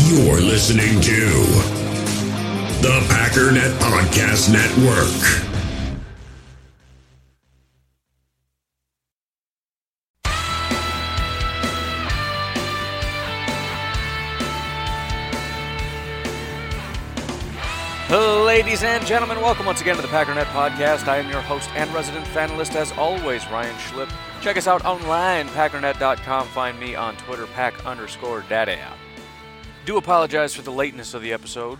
You're listening to the Packernet Podcast Network. Ladies and gentlemen, welcome once again to the Packernet Podcast. I am your host and resident fanalist, as always, Ryan Schlip. Check us out online, packernet.com. Find me on Twitter, pack_daddy. Do apologize for the lateness of the episode.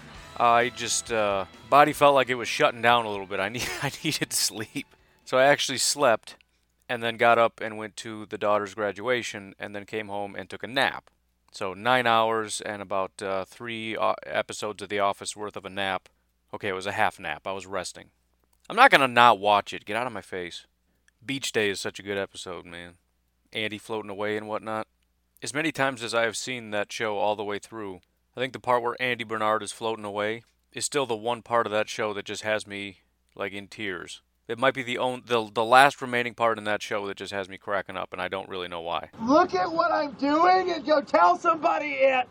I just, body felt like it was shutting down a little bit. I needed sleep. So I actually slept, and then got up and went to the daughter's graduation, and then came home and took a nap. So 9 hours and about 3 episodes of The Office worth of a nap. Okay, it was a half nap. I was resting. I'm not going to not watch it. Get out of my face. Beach Day is such a good episode, man. Andy floating away and whatnot. As many times as I have seen that show all the way through, I think the part where Andy Bernard is floating away is still the one part of that show that just has me, like, in tears. It might be the last remaining part in that show that just has me cracking up, and I don't really know why. Look at what I'm doing and go tell somebody it!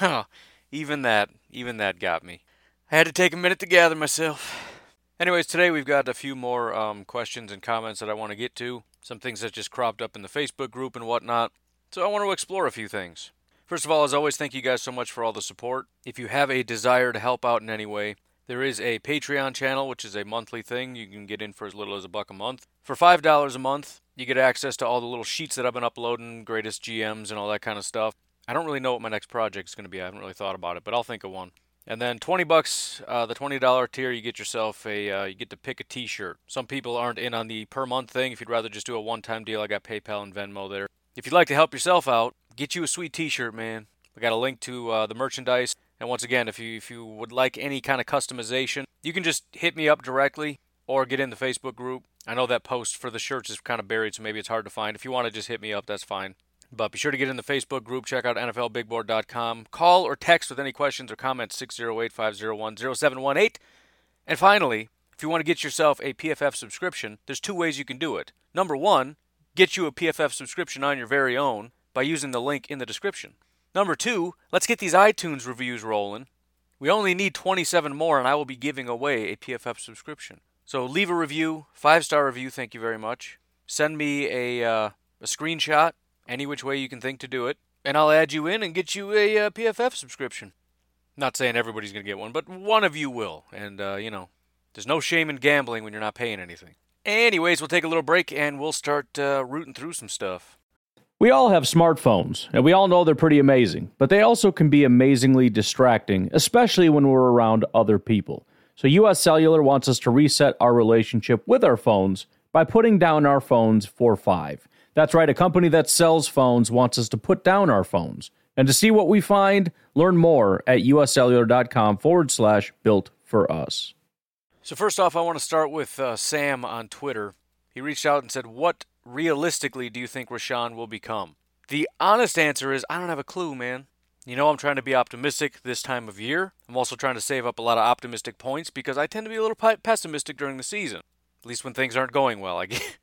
Even that got me. I had to take a minute to gather myself. Anyways, today we've got a few more questions and comments that I want to get to. Some things that just cropped up in the Facebook group and whatnot. So I want to explore a few things. First of all, as always, thank you guys so much for all the support. If you have a desire to help out in any way, there is a Patreon channel, which is a monthly thing. You can get in for as little as $1 a month. For $5 a month, you get access to all the little sheets that I've been uploading, greatest GMs and all that kind of stuff. I don't really know what my next project is going to be. I haven't really thought about it, but I'll think of one. And then $20, the $20 tier, you get yourself you get to pick a t-shirt. Some people aren't in on the per month thing. If you'd rather just do a one-time deal, I got PayPal and Venmo there. If you'd like to help yourself out, get you a sweet t-shirt, man. I got a link to the merchandise. And once again, if you would like any kind of customization, you can just hit me up directly or get in the Facebook group. I know that post for the shirts is kind of buried, so maybe it's hard to find. If you want to just hit me up, that's fine. But be sure to get in the Facebook group. Check out NFLBigBoard.com. Call or text with any questions or comments, 608-501-0718. And finally, if you want to get yourself a PFF subscription, there's 2 ways you can do it. Number 1, get you a PFF subscription on your very own by using the link in the description. Number 2, let's get these iTunes reviews rolling. We only need 27 more, and I will be giving away a PFF subscription. So leave a review, 5-star review, thank you very much. Send me a screenshot, any which way you can think to do it, and I'll add you in and get you a PFF subscription. Not saying everybody's going to get one, but one of you will. And, there's no shame in gambling when you're not paying anything. Anyways, we'll take a little break, and we'll start rooting through some stuff. We all have smartphones, and we all know they're pretty amazing, but they also can be amazingly distracting, especially when we're around other people. So US Cellular wants us to reset our relationship with our phones by putting down our phones for $5. That's right, a company that sells phones wants us to put down our phones. And to see what we find, learn more at uscellular.com/built for us. So first off, I want to start with Sam on Twitter. He reached out and said, what realistically do you think Rashan will become? The honest answer is, I don't have a clue, man. You know, I'm trying to be optimistic this time of year. I'm also trying to save up a lot of optimistic points because I tend to be a little pessimistic during the season. At least when things aren't going well. I get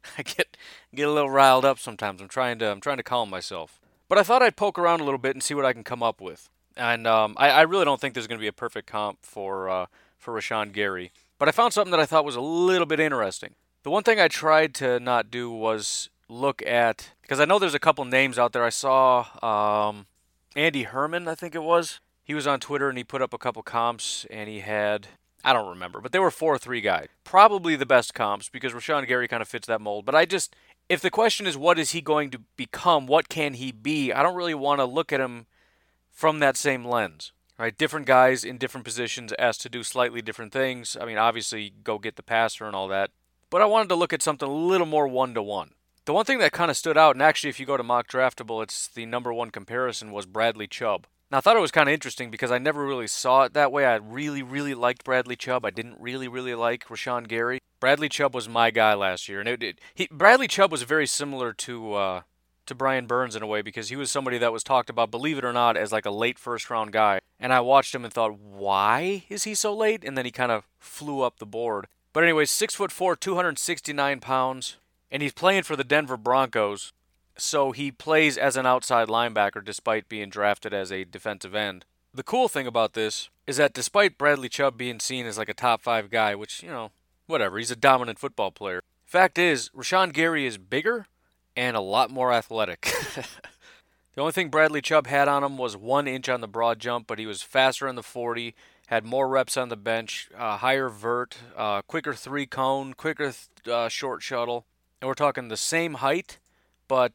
a little riled up sometimes. I'm trying to calm myself. But I thought I'd poke around a little bit and see what I can come up with. And I really don't think there's going to be a perfect comp for Rashan Gary. But I found something that I thought was a little bit interesting. The one thing I tried to not do was look at, because I know there's a couple names out there. I saw Andy Herman, I think it was. He was on Twitter and he put up a couple comps and he had, I don't remember, but they were 4-3 guys. Probably the best comps because Rashan Gary kind of fits that mold. But if the question is what is he going to become, what can he be, I don't really want to look at him from that same lens. Right? Different guys in different positions asked to do slightly different things. I mean, obviously go get the passer and all that. But I wanted to look at something a little more one-to-one. The one thing that kind of stood out, and actually if you go to Mock Draftable, it's the number one comparison, was Bradley Chubb. Now I thought it was kind of interesting because I never really saw it that way. I really, really liked Bradley Chubb. I didn't really, really like Rashan Gary. Bradley Chubb was my guy last year. And Bradley Chubb was very similar to Brian Burns in a way because he was somebody that was talked about, believe it or not, as like a late first-round guy. And I watched him and thought, why is he so late? And then he kind of flew up the board. But anyways, 6'4", 269 pounds, and he's playing for the Denver Broncos, so he plays as an outside linebacker despite being drafted as a defensive end. The cool thing about this is that despite Bradley Chubb being seen as like a top 5 guy, which, whatever, he's a dominant football player. Fact is, Rashawn Gary is bigger and a lot more athletic. The only thing Bradley Chubb had on him was 1 inch on the broad jump, but he was faster in the 40, had more reps on the bench, higher vert, quicker 3-cone, quicker short shuttle. And we're talking the same height, but,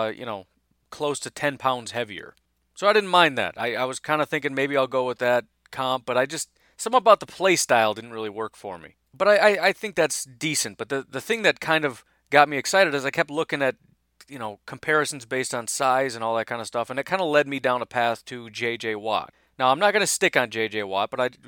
close to 10 pounds heavier. So I didn't mind that. I was kind of thinking maybe I'll go with that comp, but something about the play style didn't really work for me. But I think that's decent. But the thing that kind of got me excited is I kept looking at, comparisons based on size and all that kind of stuff, and it kind of led me down a path to J.J. Watt. Now, I'm not going to stick on J.J. Watt, but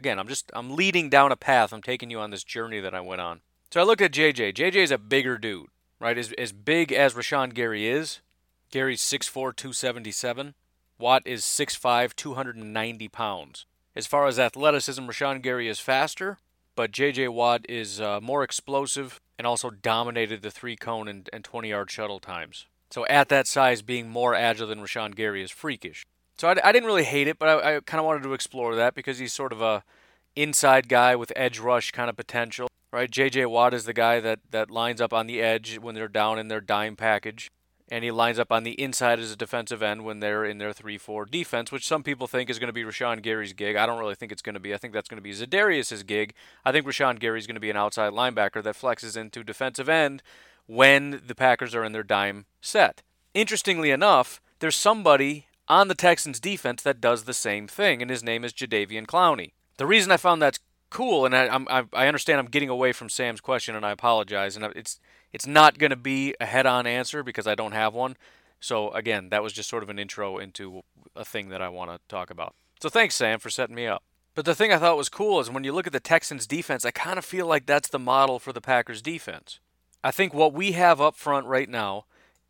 I'm leading down a path. I'm taking you on this journey that I went on. So I looked at J.J. J.J. is a bigger dude, right? As big as Rashawn Gary is. Gary's 6'4", 277. Watt is 6'5", 290 pounds. As far as athleticism, Rashawn Gary is faster, but J.J. Watt is more explosive and also dominated the 3-cone and 20-yard shuttle times. So at that size, being more agile than Rashawn Gary is freakish. So I didn't really hate it, but I kind of wanted to explore that because he's sort of a inside guy with edge rush kind of potential, right? J.J. Watt is the guy that lines up on the edge when they're down in their dime package. And he lines up on the inside as a defensive end when they're in their 3-4 defense, which some people think is going to be Rashawn Gary's gig. I don't really think it's going to be. I think that's going to be Za'Darius's gig. I think Rashawn Gary's going to be an outside linebacker that flexes into defensive end when the Packers are in their dime set. Interestingly enough, there's somebody on the Texans defense that does the same thing, and his name is Jadeveon Clowney. The reason I found that's cool, and I understand I'm getting away from Sam's question, and I apologize, and it's not going to be a head-on answer because I don't have one. So, again, that was just sort of an intro into a thing that I want to talk about. So thanks, Sam, for setting me up. But the thing I thought was cool is when you look at the Texans' defense, I kind of feel like that's the model for the Packers' defense. I think what we have up front right now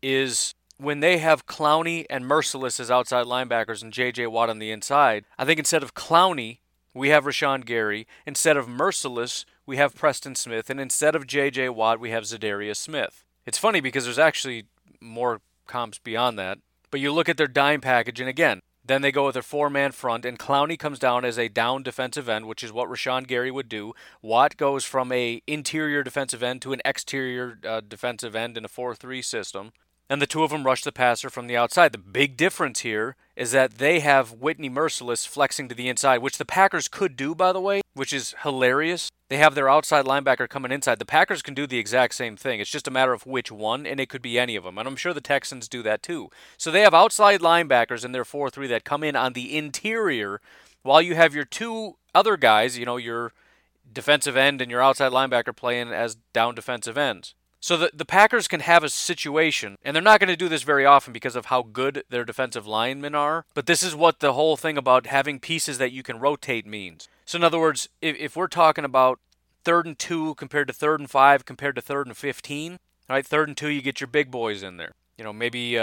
is when they have Clowney and Mercilus as outside linebackers and J.J. Watt on the inside, I think instead of Clowney, we have Rashawn Gary. Instead of Mercilus, we have Preston Smith. And instead of J.J. Watt, we have Za'Darius Smith. It's funny because there's actually more comps beyond that. But you look at their dime package, and again, then they go with their 4-man front, and Clowney comes down as a down defensive end, which is what Rashawn Gary would do. Watt goes from a interior defensive end to an exterior defensive end in a 4-3 system. And the two of them rush the passer from the outside. The big difference here is that they have Whitney Mercilus flexing to the inside, which the Packers could do, by the way, which is hilarious. They have their outside linebacker coming inside. The Packers can do the exact same thing. It's just a matter of which one, and it could be any of them. And I'm sure the Texans do that too. So they have outside linebackers in their 4-3 that come in on the interior, while you have your two other guys, your defensive end and your outside linebacker playing as down defensive ends. So the Packers can have a situation, and they're not going to do this very often because of how good their defensive linemen are, but this is what the whole thing about having pieces that you can rotate means. So in other words, if we're talking about 3rd and 2 compared to 3rd and 5 compared to 3rd and 15, right, 3rd and 2 you get your big boys in there. Maybe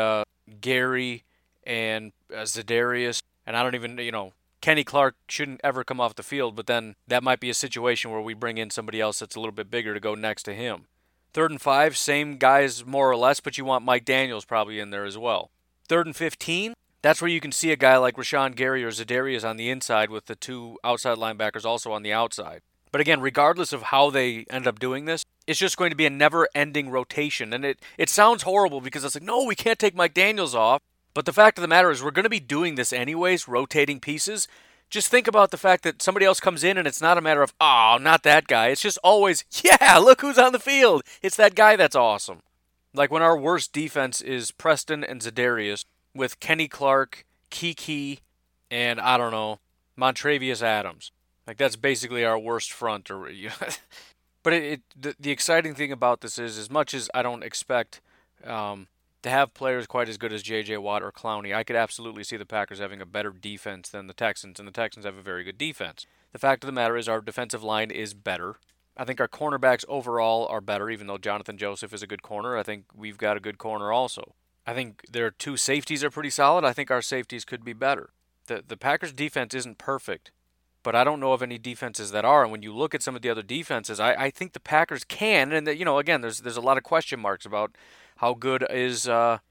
Gary and Za'Darius, and I don't even, Kenny Clark shouldn't ever come off the field, but then that might be a situation where we bring in somebody else that's a little bit bigger to go next to him. 3rd and 5, same guys more or less, but you want Mike Daniels probably in there as well. 3rd and 15, that's where you can see a guy like Rashawn Gary or Za'Darius on the inside with the two outside linebackers also on the outside. But again, regardless of how they end up doing this, it's just going to be a never-ending rotation. And it sounds horrible because it's like, no, we can't take Mike Daniels off. But the fact of the matter is we're going to be doing this anyways, rotating pieces. Just think about the fact that somebody else comes in and it's not a matter of, oh, not that guy. It's just always, yeah, look who's on the field. It's that guy that's awesome. Like when our worst defense is Preston and Za'Darius with Kenny Clark, Kiki, and I don't know, Montravius Adams. Like that's basically our worst front. But the exciting thing about this is, as much as I don't expect to have players quite as good as J.J. Watt or Clowney, I could absolutely see the Packers having a better defense than the Texans, and the Texans have a very good defense. The fact of the matter is our defensive line is better. I think our cornerbacks overall are better, even though Jonathan Joseph is a good corner. I think we've got a good corner also. I think their two safeties are pretty solid. I think our safeties could be better. The Packers' defense isn't perfect, but I don't know of any defenses that are. And when you look at some of the other defenses, I think the Packers can. And again, there's a lot of question marks about how good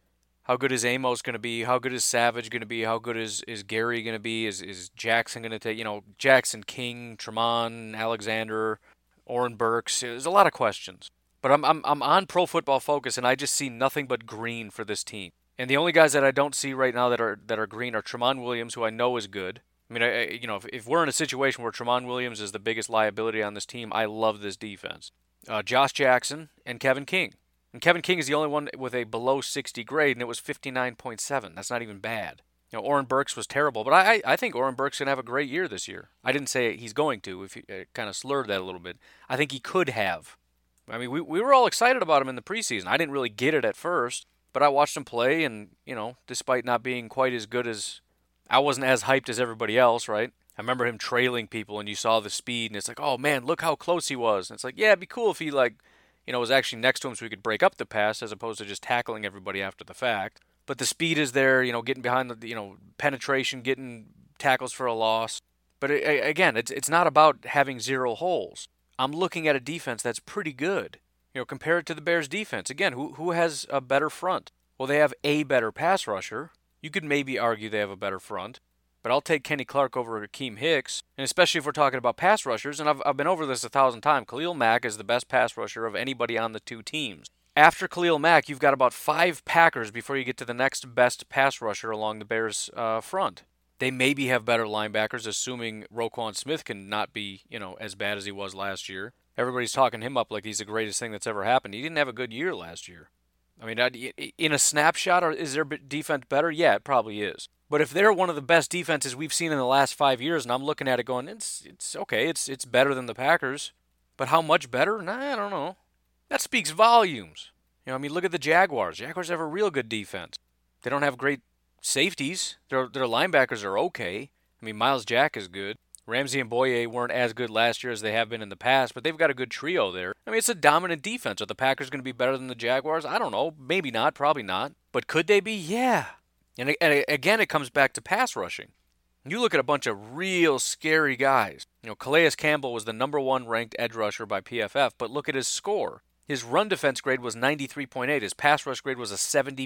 How good is Amos going to be? How good is Savage going to be? How good is Gary going to be? Is Jackson going to take, Jackson, King, Tremont, Alexander, Oren Burks? There's a lot of questions. But I'm on Pro Football Focus, and I just see nothing but green for this team. And the only guys that I don't see right now that are green are Tremont Williams, who I know is good. I mean, if we're in a situation where Tremont Williams is the biggest liability on this team, I love this defense. Josh Jackson and Kevin King. And Kevin King is the only one with a below 60 grade, and it was 59.7. That's not even bad. Oren Burks was terrible, but I think Oren Burks can have a great year this year. I didn't say he's going to, if you kind of slurred that a little bit. I think he could have. I mean, we were all excited about him in the preseason. I didn't really get it at first, but I watched him play, and, despite not being quite as good as, I wasn't as hyped as everybody else, right? I remember him trailing people, and you saw the speed, and it's like, oh, man, look how close he was. And it's like, yeah, it'd be cool if he, was actually next to him so he could break up the pass as opposed to just tackling everybody after the fact. But the speed is there, getting behind the, penetration, getting tackles for a loss. But again, it's not about having zero holes. I'm looking at a defense that's pretty good. Compare it to the Bears defense. Again, who has a better front? Well, they have a better pass rusher. You could maybe argue they have a better front. But I'll take Kenny Clark over Akeem Hicks, and especially if we're talking about pass rushers, and I've been over this 1,000 times, Khalil Mack is the best pass rusher of anybody on the two teams. After Khalil Mack, you've got about 5 Packers before you get to the next best pass rusher along the Bears' front. They maybe have better linebackers, assuming Roquan Smith can not be, as bad as he was last year. Everybody's talking him up like he's the greatest thing that's ever happened. He didn't have a good year last year. I mean, in a snapshot, is their defense better? Yeah, it probably is. But if they're one of the best defenses we've seen in the last 5 years, and I'm looking at it going, it's okay, it's better than the Packers. But how much better? Nah, I don't know. That speaks volumes. Look at the Jaguars. Jaguars have a real good defense. They don't have great safeties. Their linebackers are okay. I mean, Miles Jack is good. Ramsey and Boye weren't as good last year as they have been in the past, but they've got a good trio there. I mean, it's a dominant defense. Are the Packers going to be better than the Jaguars? I don't know. Maybe not. Probably not. But could they be? Yeah. And again, it comes back to pass rushing. You look at a bunch of real scary guys. Calais Campbell was the number 1 ranked edge rusher by PFF, but look at his score. His run defense grade was 93.8. His pass rush grade was a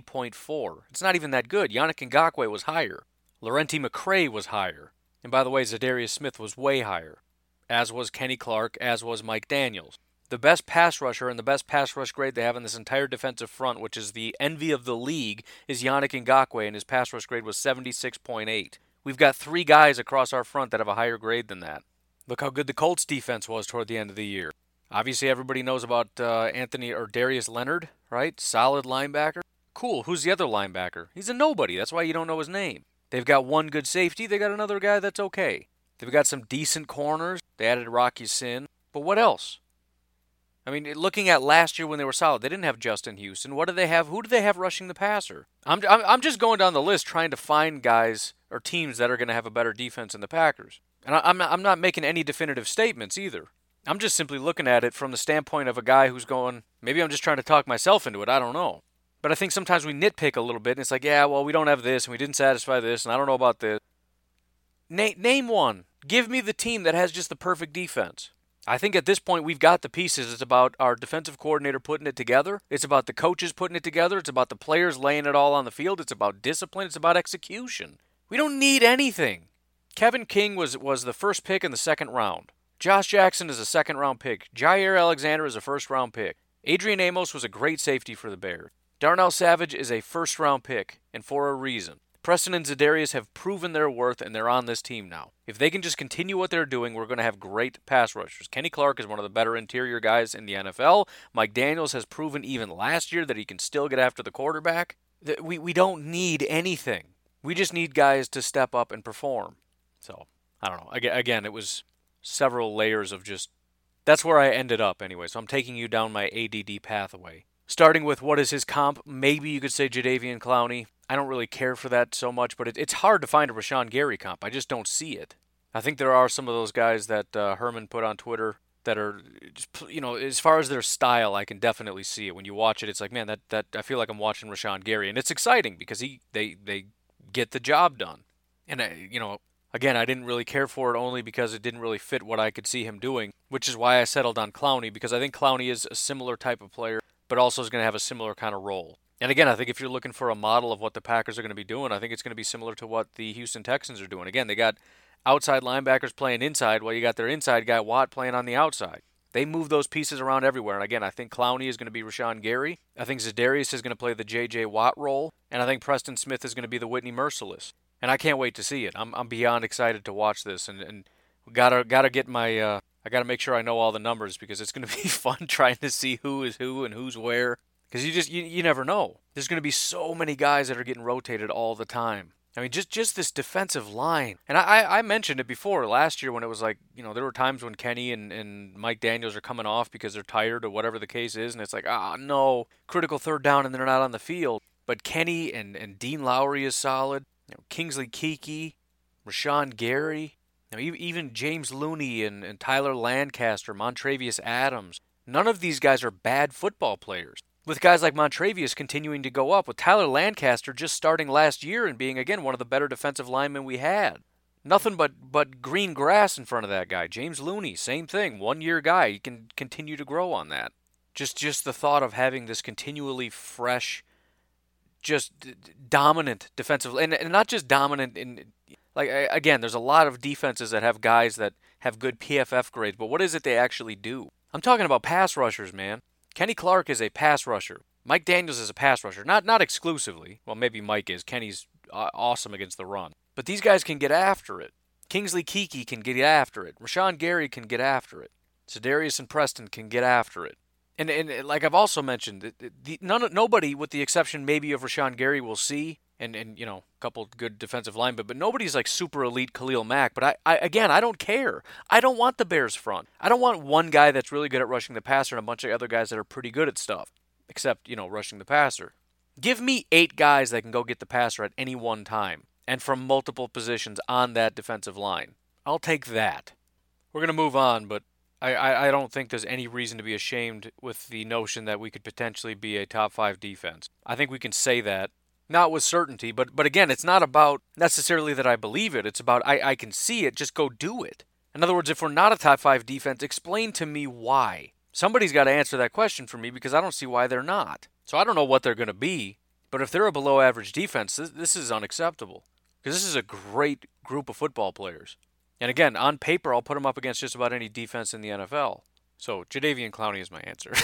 70.4. It's not even that good. Yannick Ngakoue was higher. Laurenti McCray was higher. And by the way, Zadarius Smith was way higher, as was Kenny Clark, as was Mike Daniels. The best pass rusher and the best pass rush grade they have in this entire defensive front, which is the envy of the league, is Yannick Ngakoue, and his pass rush grade was 76.8. We've got 3 guys across our front that have a higher grade than that. Look how good the Colts defense was toward the end of the year. Obviously, everybody knows about Darius Leonard, right? Solid linebacker. Cool. Who's the other linebacker? He's a nobody. That's why you don't know his name. They've got one good safety. They got another guy that's okay. They've got some decent corners. They added Rocky Sin. But what else? I mean, looking at last year when they were solid, they didn't have Justin Houston. What do they have? Who do they have rushing the passer? I'm just going down the list trying to find guys or teams that are going to have a better defense than the Packers. And I'm not making any definitive statements either. I'm just simply looking at it from the standpoint of a guy who's going, maybe I'm just trying to talk myself into it. I don't know. But I think sometimes we nitpick a little bit, and it's like, yeah, well, we don't have this, and we didn't satisfy this, and I don't know about this. Name one. Give me the team that has just the perfect defense. I think at this point we've got the pieces. It's about our defensive coordinator putting it together. It's about the coaches putting it together. It's about the players laying it all on the field. It's about discipline. It's about execution. We don't need anything. Kevin King was the first pick in the second round. Josh Jackson is a second-round pick. Jair Alexander is a first-round pick. Adrian Amos was a great safety for the Bears. Darnell Savage is a first-round pick, and for a reason. Preston and Zadarius have proven their worth, and they're on this team now. If they can just continue what they're doing, we're going to have great pass rushers. Kenny Clark is one of the better interior guys in the NFL. Mike Daniels has proven even last year that he can still get after the quarterback. We don't need anything. We just need guys to step up and perform. So, I don't know. Again, it was several layers of just... That's where I ended up anyway, so I'm taking you down my ADD pathway. Starting with what is his comp, maybe you could say Jadeveon Clowney. I don't really care for that so much, but it's hard to find a Rashawn Gary comp. I just don't see it. I think there are some of those guys that Herman put on Twitter that are, just, as far as their style, I can definitely see it. When you watch it, it's like, man, that I feel like I'm watching Rashawn Gary, and it's exciting because they get the job done. And again, I didn't really care for it only because it didn't really fit what I could see him doing, which is why I settled on Clowney, because I think Clowney is a similar type of player, but also is going to have a similar kind of role. And again, I think if you're looking for a model of what the Packers are going to be doing, I think it's going to be similar to what the Houston Texans are doing. Again, they got outside linebackers playing inside while you got their inside guy, Watt, playing on the outside. They move those pieces around everywhere. And again, I think Clowney is going to be Rashawn Gary. I think Za'Darius is going to play the J.J. Watt role. And I think Preston Smith is going to be the Whitney Merciless. And I can't wait to see it. I'm beyond excited to watch this. And gotta get my... I gotta make sure I know all the numbers because it's going to be fun trying to see who is who and who's where. Because you never know. There's going to be so many guys that are getting rotated all the time. I mean, just this defensive line. And I mentioned it before last year when it was like, there were times when Kenny and Mike Daniels are coming off because they're tired or whatever the case is. And it's like, no, critical third down and they're not on the field. But Kenny and Dean Lowry is solid. Kingsley Keke, Rashawn Gary, even James Looney and Tyler Lancaster, Montravius Adams. None of these guys are bad football players. With guys like Montravius continuing to go up, with Tyler Lancaster just starting last year and being, again, one of the better defensive linemen we had. Nothing but green grass in front of that guy. James Looney, same thing, 1-year guy. He can continue to grow on that. Just the thought of having this continually fresh, just dominant defensive, and not just dominant in, like, again, there's a lot of defenses that have guys that have good PFF grades, but what is it they actually do? I'm talking about pass rushers, man. Kenny Clark is a pass rusher. Mike Daniels is a pass rusher. Not exclusively. Well, maybe Mike is. Kenny's awesome against the run. But these guys can get after it. Kingsley Keke can get after it. Rashawn Gary can get after it. Za'Darius and Preston can get after it. And like I've also mentioned, nobody, with the exception maybe of Rashawn Gary, will see, and a couple good defensive linemen, but nobody's like super elite Khalil Mack. But I don't care. I don't want the Bears front. I don't want one guy that's really good at rushing the passer and a bunch of other guys that are pretty good at stuff, except, rushing the passer. Give me 8 guys that can go get the passer at any one time and from multiple positions on that defensive line. I'll take that. We're going to move on, but I don't think there's any reason to be ashamed with the notion that we could potentially be a top 5 defense. I think we can say that. Not with certainty, but again, it's not about necessarily that I believe it. It's about I can see it, just go do it. In other words, if we're not a top 5 defense, explain to me why. Somebody's got to answer that question for me because I don't see why they're not. So I don't know what they're going to be, but if they're a below average defense, this is unacceptable. Because this is a great group of football players. And again, on paper, I'll put them up against just about any defense in the NFL. So Jadeveon Clowney is my answer.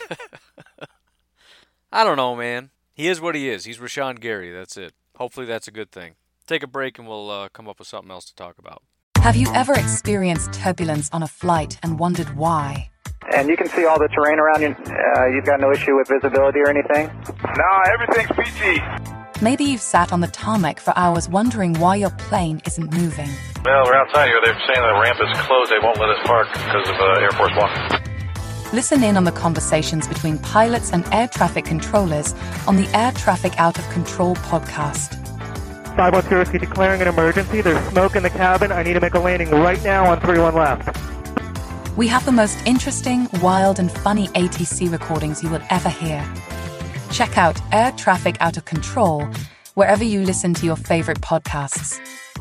I don't know, man. He is what he is. He's Rashawn Gary. That's it. Hopefully that's a good thing. Take a break and we'll come up with something else to talk about. Have you ever experienced turbulence on a flight and wondered why? And you can see all the terrain around you. You've got no issue with visibility or anything? No, everything's peachy. Maybe you've sat on the tarmac for hours wondering why your plane isn't moving. Well, we're outside here. They're saying the ramp is closed. They won't let us park because of Air Force One. Listen in on the conversations between pilots and air traffic controllers on the Air Traffic Out of Control podcast. 510 Whiskey declaring an emergency. There's smoke in the cabin. I need to make a landing right now on 31 left. We have the most interesting, wild, and funny ATC recordings you will ever hear. Check out Air Traffic Out of Control wherever you listen to your favorite podcasts.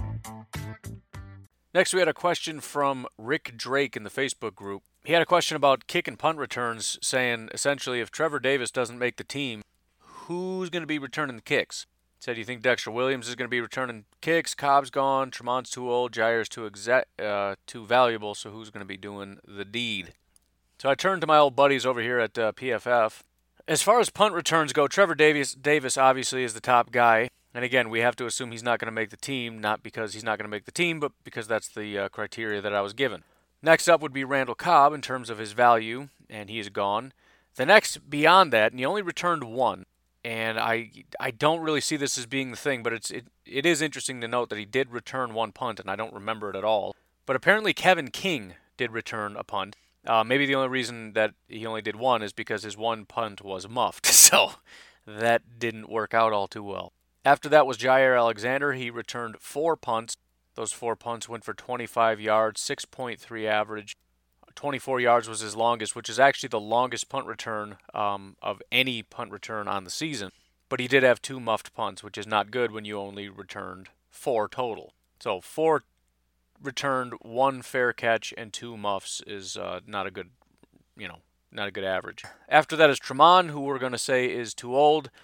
Next, we had a question from Rick Drake in the Facebook group. He had a question about kick and punt returns, saying, essentially, if Trevor Davis doesn't make the team, who's going to be returning the kicks? He said, you think Dexter Williams is going to be returning kicks? Cobb's gone. Tremont's too old. Jair's too valuable, so who's going to be doing the deed? So I turned to my old buddies over here at PFF. As far as punt returns go, Trevor Davis obviously is the top guy. And again, we have to assume he's not going to make the team, not because he's not going to make the team, but because that's the criteria that I was given. Next up would be Randall Cobb in terms of his value, and he is gone. The next beyond that, and he only returned 1, and I don't really see this as being the thing, but it is interesting to note that he did return 1 punt, and I don't remember it at all. But apparently Kevin King did return a punt. Maybe the only reason that he only did 1 is because his 1 punt was muffed, so that didn't work out all too well. After that was Jair Alexander. He returned 4 punts. Those 4 punts went for 25 yards, 6.3 average. 24 yards was his longest, which is actually the longest punt return of any punt return on the season. But he did have 2 muffed punts, which is not good when you only returned 4 total. So 4 returned, 1 fair catch, and 2 muffs is not a good average. After that is Tremont, who we're going to say is too old.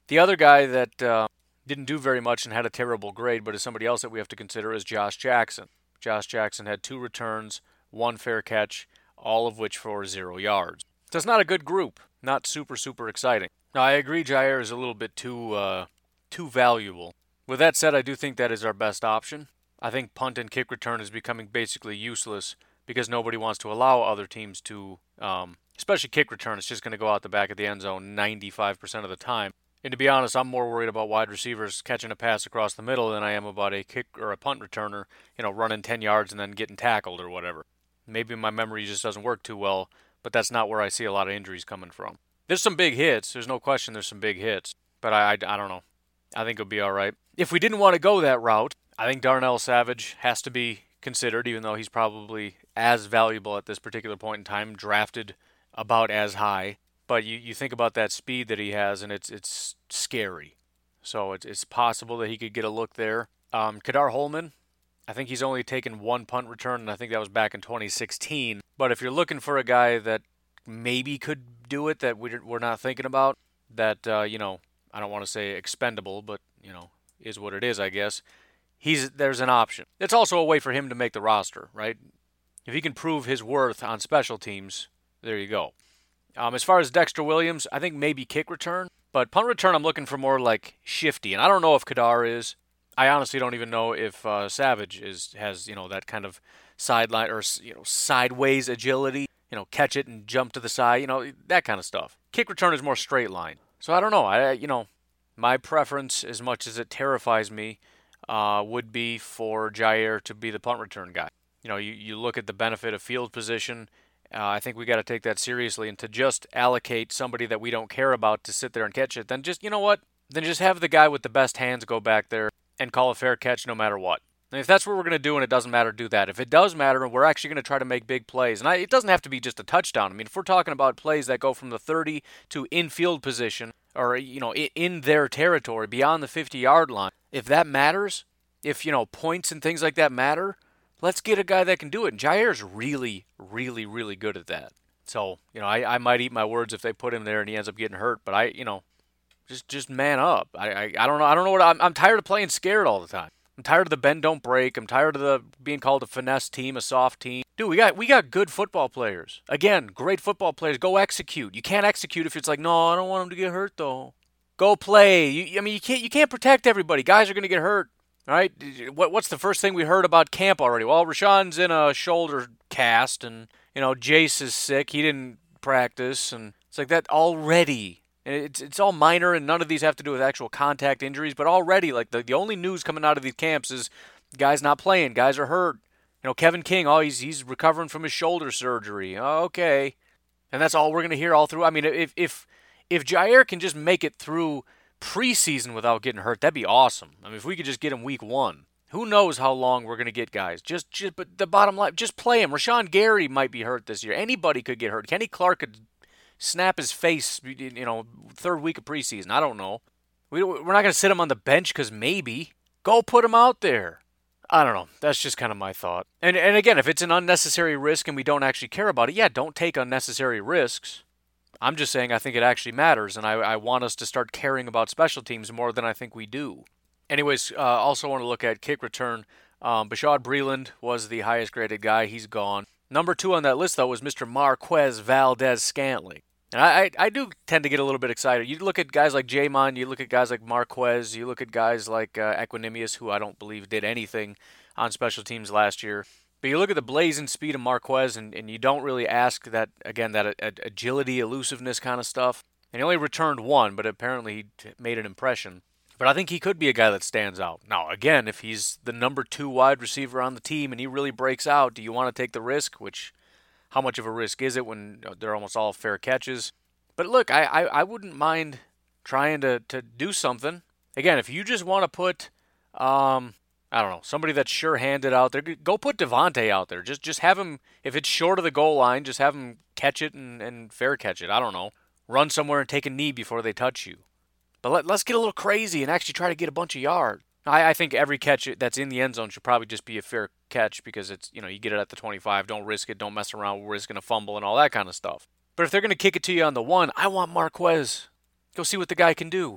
The other guy that didn't do very much and had a terrible grade, but is somebody else that we have to consider, is Josh Jackson. Josh Jackson had 2 returns, 1 fair catch, all of which for 0 yards. So it's not a good group. Not super, super exciting. Now, I agree Jair is a little bit too valuable. With that said, I do think that is our best option. I think punt and kick return is becoming basically useless because nobody wants to allow other teams to, especially kick return. It's just going to go out the back of the end zone 95% of the time. And to be honest, I'm more worried about wide receivers catching a pass across the middle than I am about a kick or a punt returner, running 10 yards and then getting tackled or whatever. Maybe my memory just doesn't work too well, but that's not where I see a lot of injuries coming from. There's some big hits. There's no question there's some big hits. But I don't know. I think it'll be all right. If we didn't want to go that route, I think Darnell Savage has to be considered, even though he's probably as valuable at this particular point in time, drafted about as high. But you think about that speed that he has, and it's scary. So it's possible that he could get a look there. Kadar Holman, I think he's only taken 1 punt return, and I think that was back in 2016. But if you're looking for a guy that maybe could do it that we're not thinking about, that, I don't want to say expendable, but, is what it is, I guess. There's an option. It's also a way for him to make the roster, right? If he can prove his worth on special teams, there you go. As far as Dexter Williams, I think maybe kick return. But punt return, I'm looking for more like shifty. And I don't know if Kadar is. I honestly don't even know if Savage has that kind of sideline or sideways agility. Catch it and jump to the side. That kind of stuff. Kick return is more straight line. So I don't know. My preference, as much as it terrifies me, would be for Jair to be the punt return guy. You look at the benefit of field position. I think we got to take that seriously, and to just allocate somebody that we don't care about to sit there and catch it, then just, Then just have the guy with the best hands go back there and call a fair catch no matter what. And if that's what we're going to do and it doesn't matter, do that. If it does matter and we're actually going to try to make big plays, and it doesn't have to be just a touchdown. I mean, if we're talking about plays that go from the 30 to in-field position or, in their territory, beyond the 50-yard line, if that matters, if, points and things like that matter, let's get a guy that can do it. And Jair's really, really, really good at that. So, I might eat my words if they put him there and he ends up getting hurt. But just man up. I don't know. I don't know what I'm tired of playing scared all the time. I'm tired of the bend don't break. I'm tired of the being called a finesse team, a soft team. Dude, we got good football players. Again, great football players. Go execute. You can't execute if it's like, no, I don't want them to get hurt though. Go play. You can't protect everybody. Guys are going to get hurt. All right, what's the first thing we heard about camp already? Well, Rashawn's in a shoulder cast, and, Jace is sick. He didn't practice, and it's like that already. And it's all minor, and none of these have to do with actual contact injuries, but already, like, the only news coming out of these camps is guys not playing, guys are hurt. Kevin King, he's recovering from his shoulder surgery. Oh, okay. And that's all we're going to hear all through. I mean, if Jair can just make it through preseason without getting hurt, that'd be awesome. I mean, if we could just get him week 1, who knows how long we're going to get guys. But the bottom line, just play him. Rashawn Gary might be hurt this year. Anybody could get hurt. Kenny Clark could snap his face, 3rd week of preseason. I don't know. We're not going to sit him on the bench because maybe. Go put him out there. I don't know. That's just kind of my thought. And again, if it's an unnecessary risk and we don't actually care about it, yeah, don't take unnecessary risks. I'm just saying I think it actually matters, and I want us to start caring about special teams more than I think we do. Anyways, also want to look at kick return. Bashad Breeland was the highest graded guy. He's gone. Number 2 on that list, though, was Mr. Marquez Valdez-Scantling. And I do tend to get a little bit excited. You look at guys like Jamon, you look at guys like Marquez, you look at guys like Equanimous, who I don't believe did anything on special teams last year. But you look at the blazing speed of Marquez, and you don't really ask that agility, elusiveness kind of stuff. And he only returned 1, but apparently he made an impression. But I think he could be a guy that stands out. Now, again, if he's the number 2 wide receiver on the team and he really breaks out, do you want to take the risk? How much of a risk is it when they're almost all fair catches? But look, I wouldn't mind trying to do something. Again, if you just want to put, I don't know, somebody that's sure-handed out there, go put Devontae out there. Just have him, if it's short of the goal line, just have him catch it and fair catch it. I don't know. Run somewhere and take a knee before they touch you. But let's get a little crazy and actually try to get a bunch of yards. I think every catch that's in the end zone should probably just be a fair catch because it's, you get it at the 25, don't risk it, don't mess around, we're risking a fumble and all that kind of stuff. But if they're going to kick it to you on the 1, I want Marquez. Go see what the guy can do.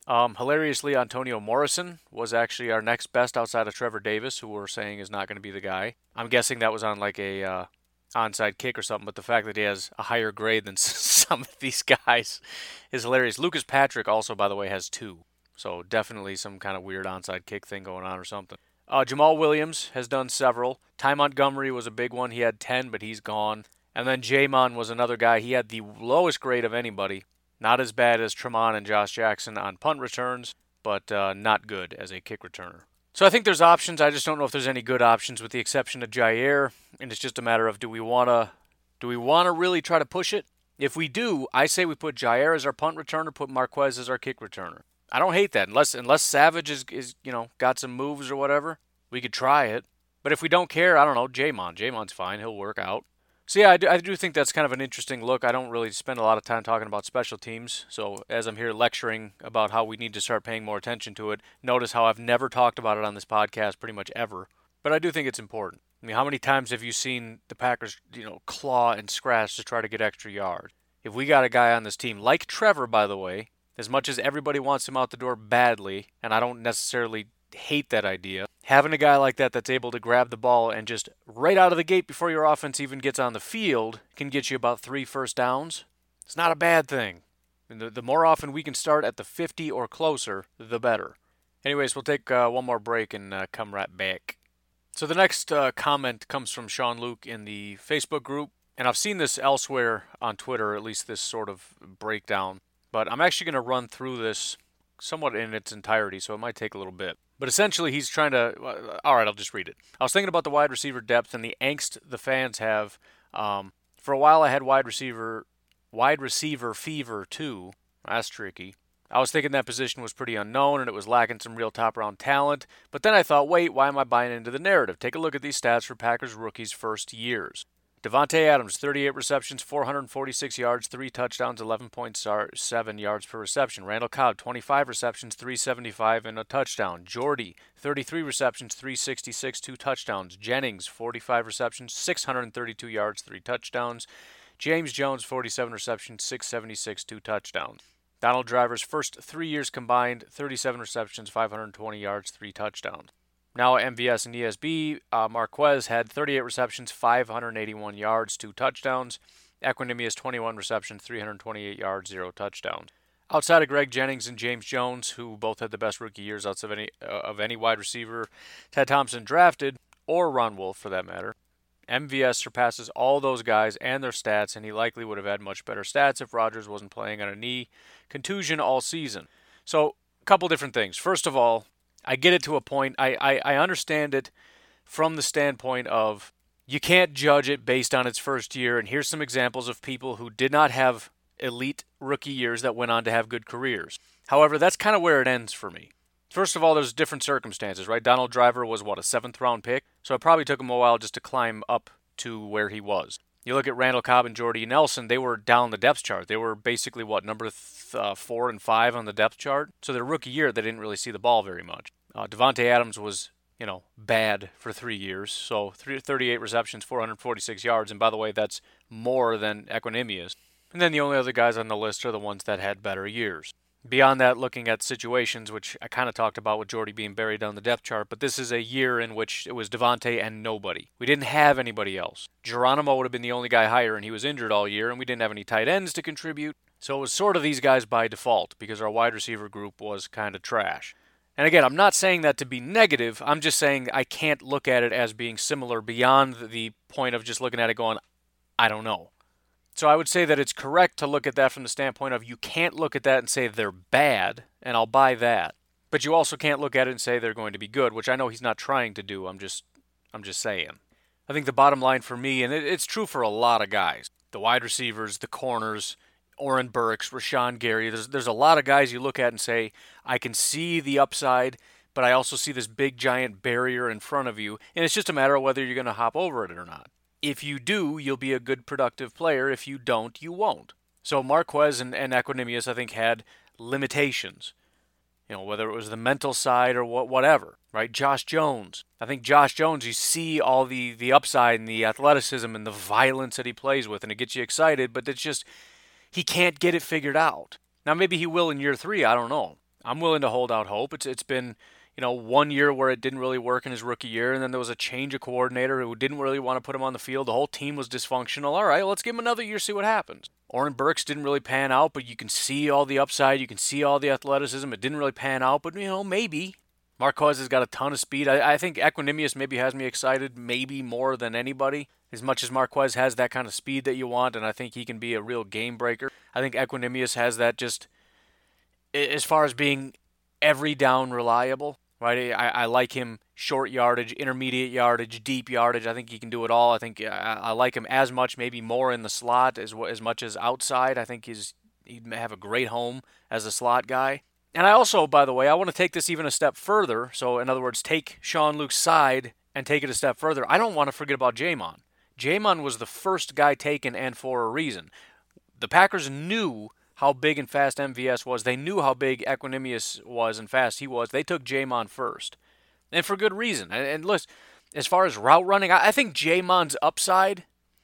Hilariously, Antonio Morrison was actually our next best outside of Trevor Davis, who we're saying is not going to be the guy. I'm guessing that was on like a onside kick or something, but the fact that he has a higher grade than some of these guys is hilarious. Lucas Patrick also, by the way, has 2. So definitely some kind of weird onside kick thing going on or something. Jamal Williams has done several. Ty Montgomery was a big one. He had 10, but he's gone. And then Jamon was another guy. He had the lowest grade of anybody. Not as bad as Tremont and Josh Jackson on punt returns, but not good as a kick returner. So I think there's options. I just don't know if there's any good options with the exception of Jair. And it's just a matter of do we want to really try to push it? If we do, I say we put Jair as our punt returner, put Marquez as our kick returner. I don't hate that. Unless Savage is got some moves or whatever, we could try it. But if we don't care, I don't know, Jamon's fine. He'll work out. So yeah, I do think that's kind of an interesting look. I don't really spend a lot of time talking about special teams. So as I'm here lecturing about how we need to start paying more attention to it, notice how I've never talked about it on this podcast pretty much ever. But I do think it's important. I mean, how many times have you seen the Packers, claw and scratch to try to get extra yards? If we got a guy on this team, like Trevor, by the way, as much as everybody wants him out the door badly, and I don't necessarily hate that idea, having a guy like that that's able to grab the ball and just right out of the gate before your offense even gets on the field can get you about 3 first downs. It's not a bad thing. And the more often we can start at the 50 or closer, the better. Anyways, we'll take one more break and come right back. So the next comment comes from Sean Luke in the Facebook group, and I've seen this elsewhere on Twitter, at least this sort of breakdown, but I'm actually going to run through this somewhat in its entirety, so it might take a little bit. But essentially, he's trying to... all right, I'll just read it. I was thinking about the wide receiver depth and the angst the fans have. For a while, I had wide receiver fever, too. That's tricky. I was thinking that position was pretty unknown and it was lacking some real top-round talent. But then I thought, wait, why am I buying into the narrative? Take a look at these stats for Packers rookies' first years. Devontae Adams, 38 receptions, 446 yards, 3 touchdowns, 11.7 yards per reception. Randall Cobb, 25 receptions, 375 and a touchdown. Jordy, 33 receptions, 366, 2 touchdowns. Jennings, 45 receptions, 632 yards, 3 touchdowns. James Jones, 47 receptions, 676, 2 touchdowns. Donald Driver's first 3 years combined, 37 receptions, 520 yards, 3 touchdowns. Now at MVS and ESB, Marquez had 38 receptions, 581 yards, 2 touchdowns. Equinemius, 21 receptions, 328 yards, 0 touchdowns. Outside of Greg Jennings and James Jones, who both had the best rookie years outside of any wide receiver Ted Thompson drafted, or Ron Wolf for that matter, MVS surpasses all those guys and their stats, and he likely would have had much better stats if Rodgers wasn't playing on a knee contusion all season. So, a couple different things. First of all, I get it to a point. I understand it from the standpoint of you can't judge it based on its first year, and here's some examples of people who did not have elite rookie years that went on to have good careers. However, that's kind of where it ends for me. First of all, there's different circumstances, right? Donald Driver was, a 7th-round pick? So it probably took him a while just to climb up to where he was. You look at Randall Cobb and Jordy Nelson, they were down the depth chart. They were basically, number 4 and 5 on the depth chart? So their rookie year, they didn't really see the ball very much. Devontae Adams was, bad for 3 years. So 38 receptions, 446 yards. And by the way, that's more than Equinemius. And then the only other guys on the list are the ones that had better years. Beyond that, looking at situations, which I kind of talked about with Jordy being buried down the depth chart, but this is a year in which it was Devontae and nobody. We didn't have anybody else. Geronimo would have been the only guy higher, and he was injured all year, and we didn't have any tight ends to contribute. So it was sort of these guys by default, because our wide receiver group was kind of trash. And again, I'm not saying that to be negative. I'm just saying I can't look at it as being similar beyond the point of just looking at it going, I don't know. So I would say that it's correct to look at that from the standpoint of you can't look at that and say they're bad, and I'll buy that. But you also can't look at it and say they're going to be good, which I know he's not trying to do. I'm just saying. I think the bottom line for me, and it's true for a lot of guys, the wide receivers, the corners, Oren Burks, Rashawn Gary, there's a lot of guys you look at and say, I can see the upside, but I also see this big giant barrier in front of you, and it's just a matter of whether you're going to hop over it or not. If you do, you'll be a good, productive player. If you don't, you won't. So Marquez and Equinemius, I think, had limitations. Whether it was the mental side or whatever, right? Josh Jones. I think Josh Jones, you see all the upside and the athleticism and the violence that he plays with, and it gets you excited, but it's just, he can't get it figured out. Now, maybe he will in year 3, I don't know. I'm willing to hold out hope. It's been, 1 year where it didn't really work in his rookie year, and then there was a change of coordinator who didn't really want to put him on the field. The whole team was dysfunctional. All right, let's give him another year, see what happens. Oren Burks didn't really pan out, but you can see all the upside. You can see all the athleticism. It didn't really pan out, but, maybe. Marquez has got a ton of speed. I think Equanimeous maybe has me excited, maybe more than anybody, as much as Marquez has that kind of speed that you want, and I think he can be a real game breaker. I think Equanimeous has that just as far as being every down reliable, right? I like him short yardage, intermediate yardage, deep yardage. I think he can do it all. I think I like him as much, maybe more in the slot as much as outside. I think he'd have a great home as a slot guy. And I also, by the way, I want to take this even a step further. So, in other words, take Sean Luke's side and take it a step further. I don't want to forget about Jamon. Jamon was the first guy taken, and for a reason. The Packers knew how big and fast MVS was. They knew how big Equanimeous was and fast he was. They took Jamon first. And for good reason. And listen, as far as route running, I think Jamon's upside,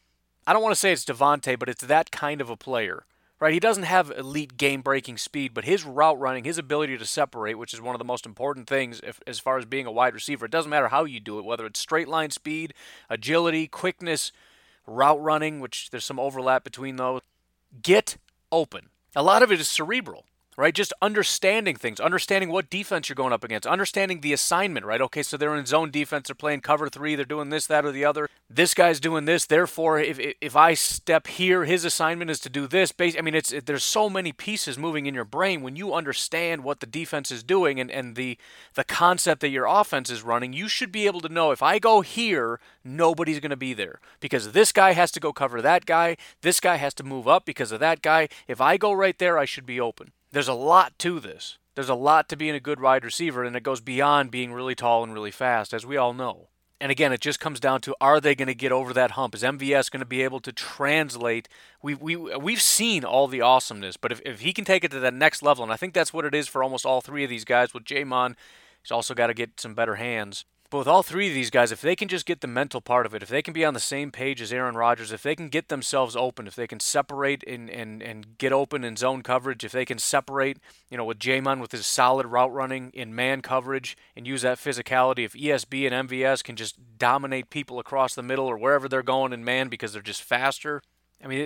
I don't want to say it's Devontae, but it's that kind of a player. Right, he doesn't have elite game-breaking speed, but his route running, his ability to separate, which is one of the most important things as far as being a wide receiver. It doesn't matter how you do it, whether it's straight-line speed, agility, quickness, route running, which there's some overlap between those. Get open. A lot of it is cerebral, right? Just understanding things, understanding what defense you're going up against, understanding the assignment, right? Okay, so they're in zone defense, they're playing cover 3, they're doing this, that, or the other. This guy's doing this, therefore, if I step here, his assignment is to do this. There's so many pieces moving in your brain. When you understand what the defense is doing and the concept that your offense is running, you should be able to know if I go here, nobody's going to be there. Because this guy has to go cover that guy, this guy has to move up because of that guy. If I go right there, I should be open. There's a lot to this. There's a lot to being a good wide receiver, and it goes beyond being really tall and really fast, as we all know. And again, it just comes down to, are they going to get over that hump? Is MVS going to be able to translate? We've seen all the awesomeness, but if he can take it to that next level, and I think that's what it is for almost all three of these guys. With Jamon, he's also got to get some better hands. But with all three of these guys, if they can just get the mental part of it, if they can be on the same page as Aaron Rodgers, if they can get themselves open, if they can separate and get open in zone coverage, if they can separate, with Jamon with his solid route running in man coverage and use that physicality, if ESB and MVS can just dominate people across the middle or wherever they're going in man because they're just faster, I mean,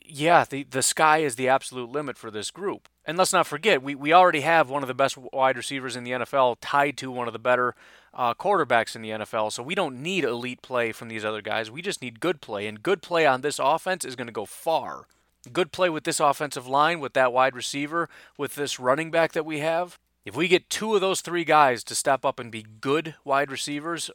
the sky is the absolute limit for this group. And let's not forget, we already have one of the best wide receivers in the NFL tied to one of the better quarterbacks in the NFL, so we don't need elite play from these other guys. We just need good play, and good play on this offense is going to go far. Good play with this offensive line, with that wide receiver, with this running back that we have. If we get two of those three guys to step up and be good wide receivers,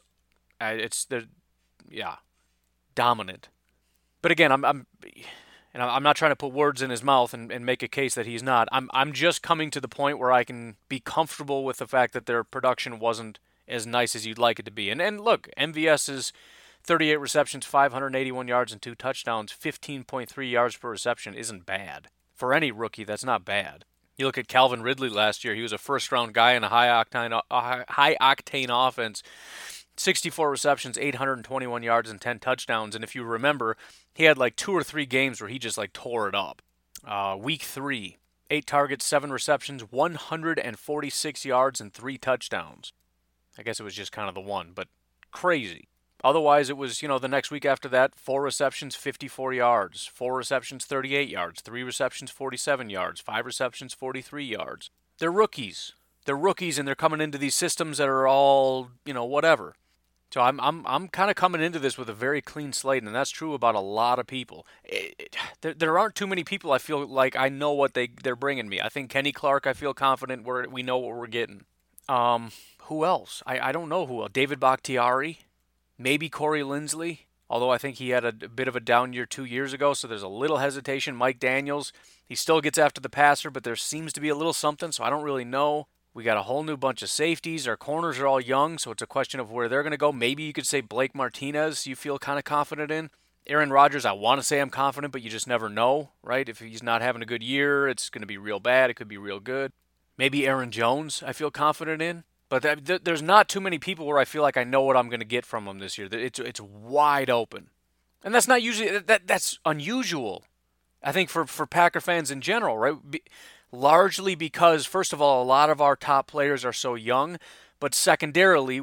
dominant. But again, I'm not trying to put words in his mouth and make a case that he's not. I'm just coming to the point where I can be comfortable with the fact that their production wasn't as nice as you'd like it to be. And look, MVS is 38 receptions, 581 yards, and 2 touchdowns, 15.3 yards per reception isn't bad. For any rookie, that's not bad. You look at Calvin Ridley last year. He was a first-round guy in a high-octane offense. 64 receptions, 821 yards, and 10 touchdowns. And if you remember, he had like 2 or 3 games where he just tore it up. Week 3, 8 targets, 7 receptions, 146 yards, and 3 touchdowns. I guess it was just kind of the one, but crazy. Otherwise, it was, the next week after that, 4 receptions, 54 yards, 4 receptions, 38 yards, 3 receptions, 47 yards, 5 receptions, 43 yards. They're rookies. They're rookies, and they're coming into these systems that are all, whatever. So I'm kind of coming into this with a very clean slate, and that's true about a lot of people. There aren't too many people I feel like I know what they're bringing me. I think Kenny Clark, I feel confident we know what we're getting. Who else? I don't know who else. David Bakhtiari, maybe Corey Linsley, although I think he had a bit of a down year 2 years ago, so there's a little hesitation. Mike Daniels, he still gets after the passer, but there seems to be a little something, so I don't really know. We got a whole new bunch of safeties. Our corners are all young, so it's a question of where they're going to go. Maybe you could say Blake Martinez you feel kind of confident in. Aaron Rodgers, I want to say I'm confident, but you just never know, right? If he's not having a good year, it's going to be real bad. It could be real good. Maybe Aaron Jones I feel confident in. But there's not too many people where I feel like I know what I'm going to get from them this year. It's wide open. And that's not usually, that's unusual, I think, for Packer fans in general, right? largely because, first of all, a lot of our top players are so young, but secondarily,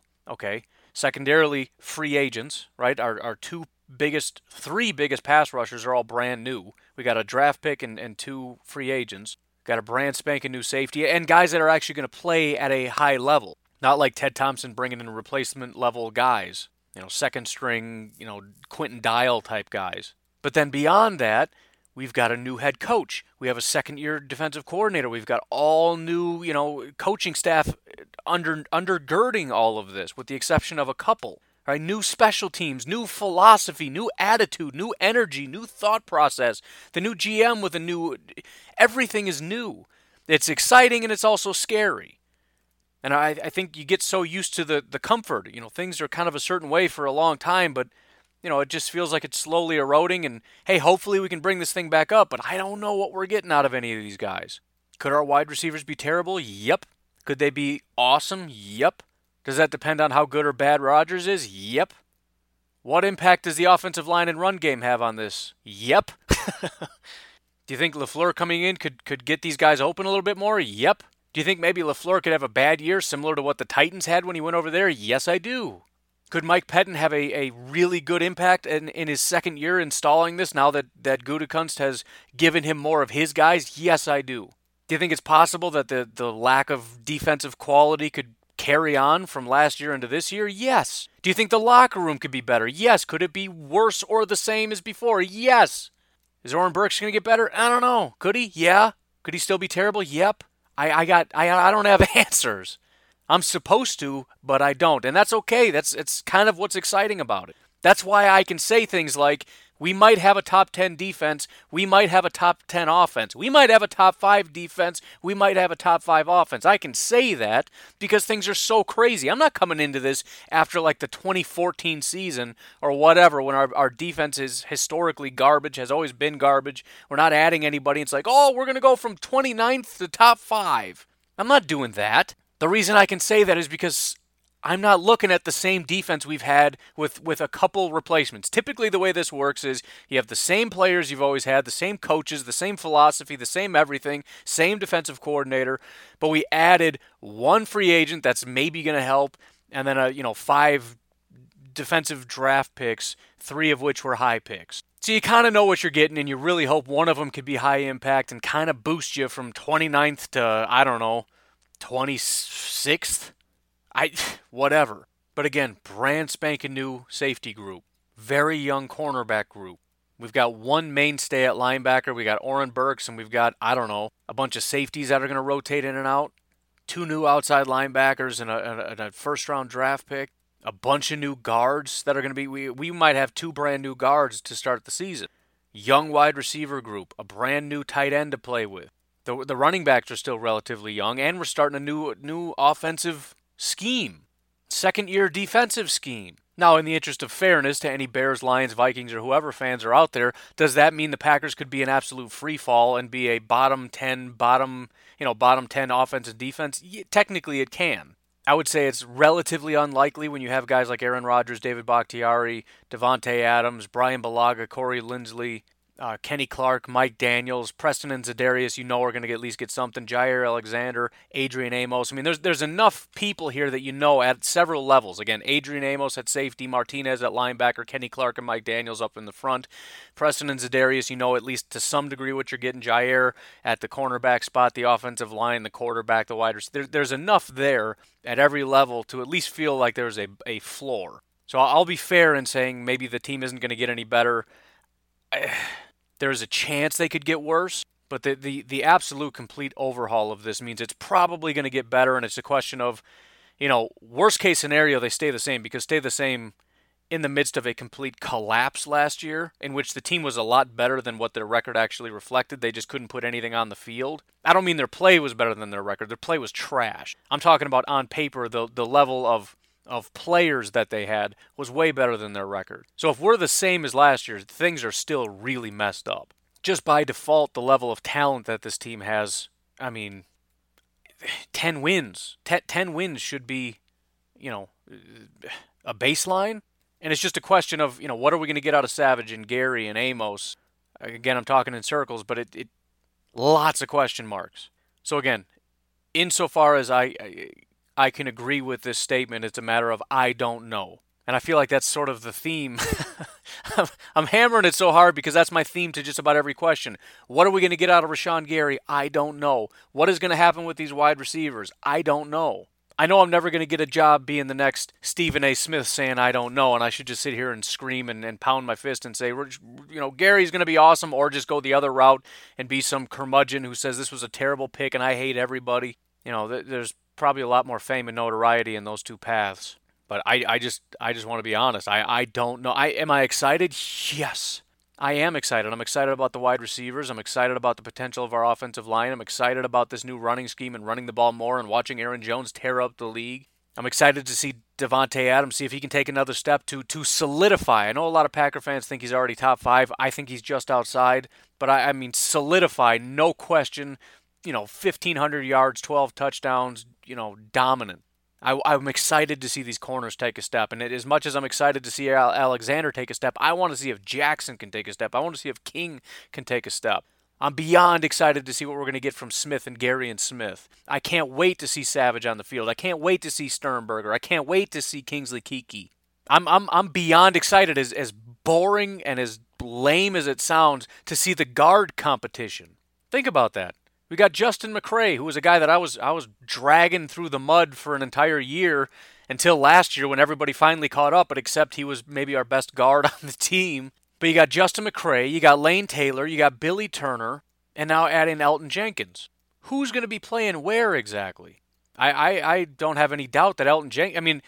free agents, right? Our three biggest pass rushers are all brand new. We got a draft pick and 2 free agents. Got a brand spanking new safety, and guys that are actually going to play at a high level. Not like Ted Thompson bringing in replacement level guys. Second string, Quentin Dial type guys. But then beyond that, we've got a new head coach. We have a second-year defensive coordinator. We've got all new, coaching staff undergirding all of this, with the exception of a couple. Right? New special teams, new philosophy, new attitude, new energy, new thought process. The new GM with everything is new. It's exciting and it's also scary. And I think you get so used to the comfort. Things are kind of a certain way for a long time, but, it just feels like it's slowly eroding. And, hey, hopefully we can bring this thing back up, but I don't know what we're getting out of any of these guys. Could our wide receivers be terrible? Yep. Could they be awesome? Yep. Does that depend on how good or bad Rodgers is? Yep. What impact does the offensive line and run game have on this? Yep. Do you think LaFleur coming in could get these guys open a little bit more? Yep. Do you think maybe LaFleur could have a bad year similar to what the Titans had when he went over there? Yes, I do. Could Mike Pettin have a really good impact in his second year installing this now that Gutekunst has given him more of his guys? Yes, I do. Do you think it's possible that the lack of defensive quality could carry on from last year into this year? Yes. Do you think the locker room could be better? Yes. Could it be worse or the same as before? Yes. Is Oren Burks going to get better? I don't know. Could he? Yeah. Could he still be terrible? Yep. I don't have answers. I'm supposed to, but I don't. And that's okay. It's kind of what's exciting about it. That's why I can say things like, we might have a top 10 defense, we might have a top 10 offense, we might have a top 5 defense, we might have a top 5 offense. I can say that because things are so crazy. I'm not coming into this after like the 2014 season or whatever, when our defense is historically garbage, has always been garbage. We're not adding anybody. It's like, oh, we're going to go from 29th to top 5. I'm not doing that. The reason I can say that is because I'm not looking at the same defense we've had with a couple replacements. Typically, the way this works is you have the same players you've always had, the same coaches, the same philosophy, the same everything, same defensive coordinator, but we added one free agent that's maybe going to help, and then 5 defensive draft picks, 3 of which were high picks. So you kind of know what you're getting, and you really hope one of them could be high impact and kind of boost you from 29th to, 26th. Whatever. But again, brand spanking new safety group. Very young cornerback group. We've got one mainstay at linebacker. We got Oren Burks, and we've got, a bunch of safeties that are going to rotate in and out. 2 new outside linebackers and a first-round draft pick. A bunch of new guards that are going to be... We might have 2 brand new guards to start the season. Young wide receiver group. A brand new tight end to play with. The running backs are still relatively young, and we're starting a new offensive scheme. Second-year defensive scheme. Now, in the interest of fairness to any Bears, Lions, Vikings, or whoever fans are out there, does that mean the Packers could be an absolute free fall and be a bottom 10 offense and defense? Yeah, technically, it can. I would say it's relatively unlikely when you have guys like Aaron Rodgers, David Bakhtiari, Devontae Adams, Brian Bulaga, Corey Linsley, Kenny Clark, Mike Daniels, Preston and Zadarius, are going to at least get something. Jair Alexander, Adrian Amos. I mean, there's enough people here that at several levels. Again, Adrian Amos at safety, Martinez at linebacker, Kenny Clark and Mike Daniels up in the front. Preston and Zadarius, at least to some degree what you're getting. Jair at the cornerback spot, the offensive line, the quarterback, the wide receiver. There's enough there at every level to at least feel like there's a floor. So I'll be fair in saying maybe the team isn't going to get any better. There's a chance they could get worse, but the absolute complete overhaul of this means it's probably going to get better, and it's a question of, worst case scenario, they stay the same, because stay the same in the midst of a complete collapse last year, in which the team was a lot better than what their record actually reflected. They just couldn't put anything on the field. I don't mean their play was better than their record. Their play was trash. I'm talking about on paper, the level of players that they had was way better than their record. So if we're the same as last year, things are still really messed up. Just by default, the level of talent that this team has, 10 wins. 10 wins should be, a baseline. And it's just a question of, what are we going to get out of Savage and Gary and Amos? Again, I'm talking in circles, but Lots of question marks. So again, insofar as I can agree with this statement, it's a matter of I don't know. And I feel like that's sort of the theme. I'm hammering it so hard because that's my theme to just about every question. What are we going to get out of Rashawn Gary? I don't know. What is going to happen with these wide receivers? I don't know. I know I'm never going to get a job being the next Stephen A. Smith saying I don't know, and I should just sit here and scream and pound my fist and say, Gary's going to be awesome, or just go the other route and be some curmudgeon who says this was a terrible pick and I hate everybody. There's probably a lot more fame and notoriety in those two paths. But I just want to be honest. I don't know. Am I excited? Yes. I am excited. I'm excited about the wide receivers. I'm excited about the potential of our offensive line. I'm excited about this new running scheme and running the ball more and watching Aaron Jones tear up the league. I'm excited to see Davante Adams, see if he can take another step to solidify. I know a lot of Packer fans think he's already top 5. I think he's just outside. But I mean solidify, no question. 1,500 yards, 12 touchdowns, dominant. I'm excited to see these corners take a step. And as much as I'm excited to see Alexander take a step, I want to see if Jackson can take a step. I want to see if King can take a step. I'm beyond excited to see what we're going to get from Smith and Gary and Smith. I can't wait to see Savage on the field. I can't wait to see Sternberger. I can't wait to see Kingsley Keke. I'm beyond excited, as boring and as lame as it sounds, to see the guard competition. Think about that. We got Justin McCray, who was a guy that I was dragging through the mud for an entire year until last year when everybody finally caught up, but except he was maybe our best guard on the team. But you got Justin McCray, you got Lane Taylor, you got Billy Turner, and now adding Elton Jenkins. Who's going to be playing where exactly? I don't have any doubt that Elton Jenkins... I mean,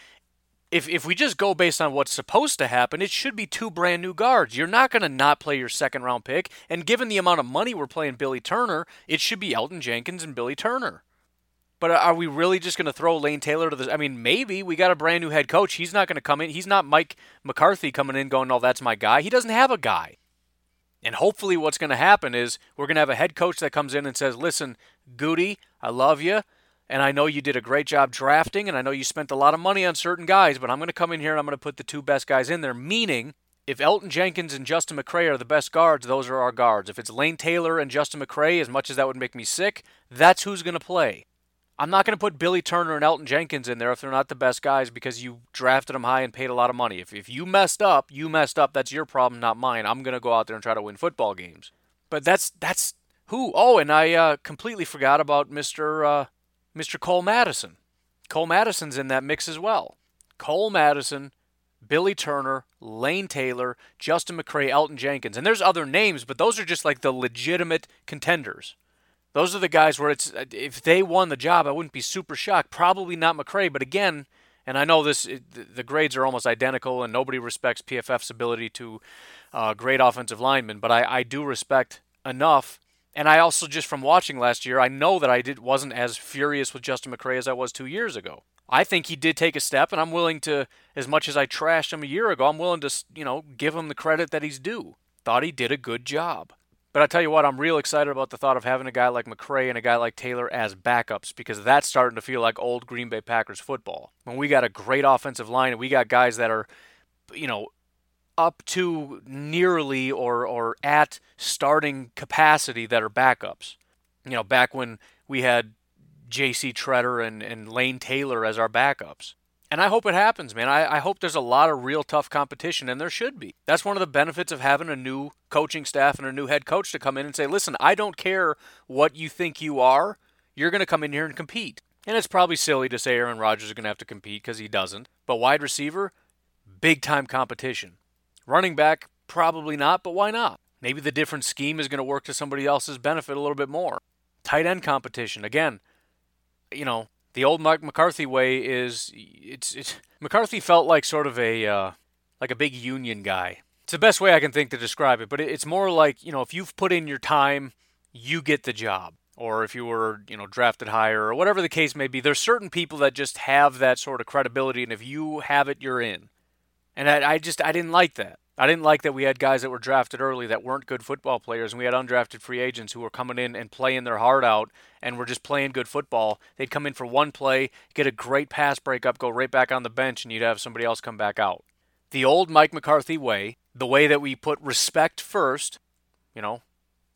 if we just go based on what's supposed to happen, it should be 2 brand new guards. You're not going to not play your second-round pick, and given the amount of money we're playing Billy Turner, it should be Elton Jenkins and Billy Turner. But are we really just going to throw Lane Taylor to the... I mean, maybe. We got a brand new head coach. He's not going to come in. He's not Mike McCarthy coming in going, no, that's my guy. He doesn't have a guy. And hopefully what's going to happen is we're going to have a head coach that comes in and says, listen, Goody, I love you. And I know you did a great job drafting, and I know you spent a lot of money on certain guys, but I'm going to come in here and I'm going to put the 2 best guys in there, meaning if Elton Jenkins and Justin McCray are the best guards, those are our guards. If it's Lane Taylor and Justin McCray, as much as that would make me sick, that's who's going to play. I'm not going to put Billy Turner and Elton Jenkins in there if they're not the best guys because you drafted them high and paid a lot of money. If you messed up, you messed up. That's your problem, not mine. I'm going to go out there and try to win football games. But that's who. Oh, and I completely forgot about Mr. Cole Madison. Cole Madison's in that mix as well. Cole Madison, Billy Turner, Lane Taylor, Justin McCray, Elton Jenkins. And there's other names, but those are just like the legitimate contenders. Those are the guys where it's, if they won the job, I wouldn't be super shocked. Probably not McCray, but again, and I know the grades are almost identical and nobody respects PFF's ability to grade offensive linemen, but I do respect enough. And I also, just from watching last year, I know that wasn't as furious with Justin McCray as I was 2 years ago. I think he did take a step, and I'm willing to, as much as I trashed him a year ago, I'm willing to, give him the credit that he's due. Thought he did a good job. But I tell you what, I'm real excited about the thought of having a guy like McCray and a guy like Taylor as backups, because that's starting to feel like old Green Bay Packers football. When we got a great offensive line and we got guys that are, up to nearly or at starting capacity that are backups. Back when we had J.C. Tretter and Lane Taylor as our backups. And I hope it happens, man. I hope there's a lot of real tough competition, and there should be. That's one of the benefits of having a new coaching staff and a new head coach to come in and say, listen, I don't care what you think you are. You're going to come in here and compete. And it's probably silly to say Aaron Rodgers is going to have to compete because he doesn't. But wide receiver, big-time competition. Running back, probably not, but why not? Maybe the different scheme is going to work to somebody else's benefit a little bit more. Tight end competition. Again, the old Mike McCarthy way is, McCarthy felt like sort of a big union guy. It's the best way I can think to describe it, but it's more like, if you've put in your time, you get the job. Or if you were, drafted higher, or whatever the case may be. There's certain people that just have that sort of credibility, and if you have it, you're in. And I didn't like that. I didn't like that we had guys that were drafted early that weren't good football players, and we had undrafted free agents who were coming in and playing their heart out and were just playing good football. They'd come in for one play, get a great pass breakup, go right back on the bench, and you'd have somebody else come back out. The old Mike McCarthy way, the way that we put respect first,